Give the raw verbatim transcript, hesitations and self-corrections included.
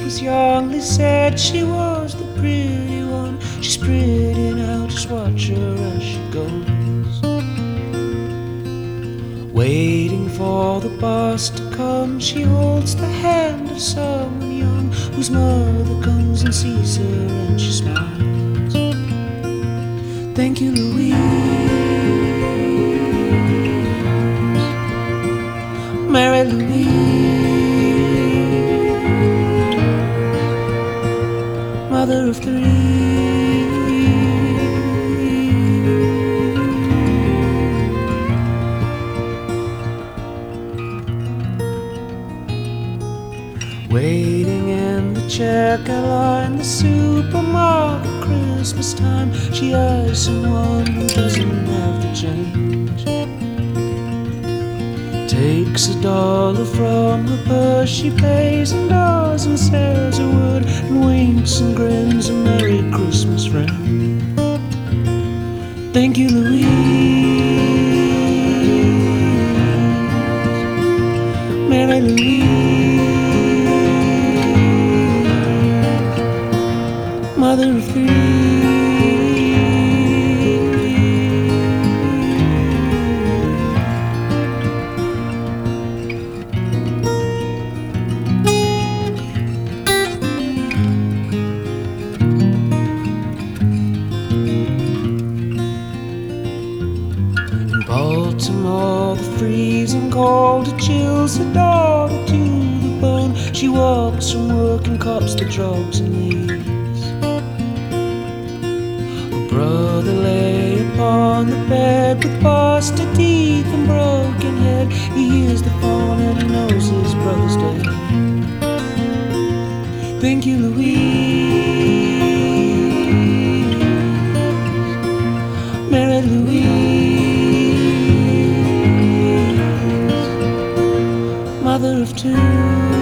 was young, they said she was the pretty one. She's pretty now, just watch her as she goes. Waiting for the bus to come, she holds the hand of someone young, whose mother comes and sees her and she smiles. Thank you, Louise, Mary Louise, mother of three. Waiting in the checkout line, the supermarket, Christmas time, she has someone who doesn't have the change. Takes a dollar from her purse, she pays and does and says a word and winks and grins, a Merry Christmas, friend. Thank you, Louise, Mary Louise, mother of three. In Baltimore, the freezing cold, it chills her daughter to the bone. She walks from work and cops the drugs and leaves. Brother lay upon the bed with busted teeth and broken head. He hears the phone and he knows his brother's dead. Thank you, Louise, Mary Louise, mother of two.